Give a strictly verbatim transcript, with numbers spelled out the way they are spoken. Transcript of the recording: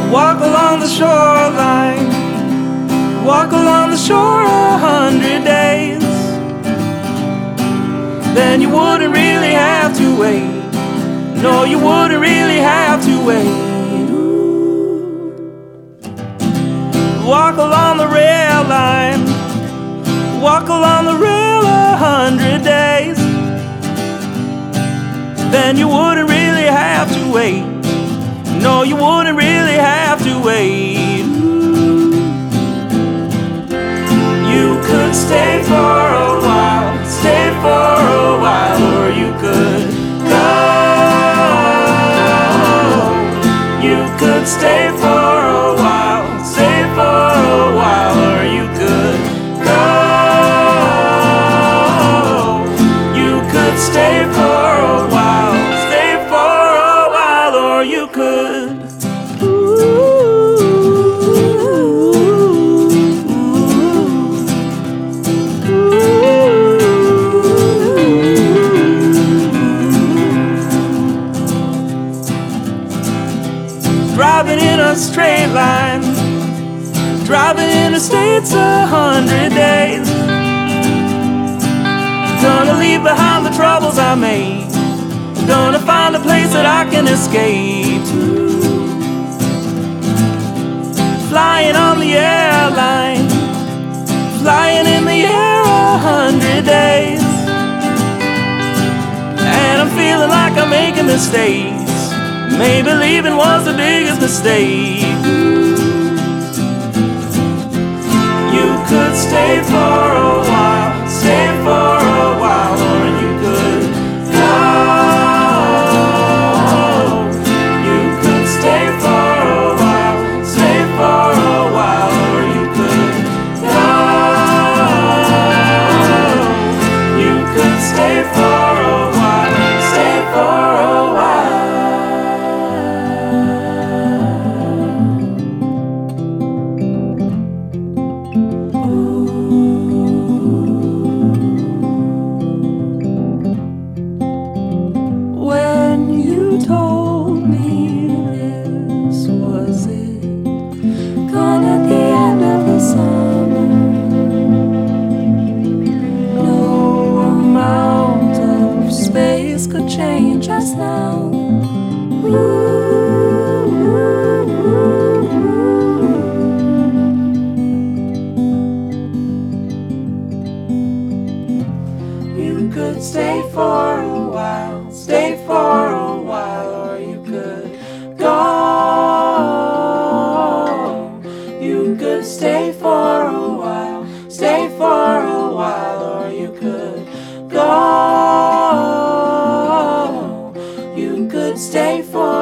Walk along the shoreline, walk along the shore a hundred days. Then you wouldn't really have to wait. No, you wouldn't really have to wait. Ooh. Walk along the rail line, walk along the rail a hundred days. Then you wouldn't really have to wait. No, you wouldn't really have to wait. Ooh. You could stay for a while, stay for a while, or you could go. You could stay for a while, stay for a while, or you could go. You could stay for a while, stay for a while, or you could. Driving in a straight line, driving in the States a hundred days. Gonna leave behind the troubles I made, gonna find a place that I can escape to. Flying on the airline, flying in the air a hundred days. And I'm feeling like I'm making mistakes. Maybe leaving was the biggest mistake. You could stay for a while, stay for a while, or you could go. You could stay for a while, stay for a while, or you could go. You could stay for a while, stay for a while. Could change us now. Ooh, ooh, ooh. You could stay for a while, stay for a while, or you could go. You could stay for a while, stay for a while, or you could go. Stay for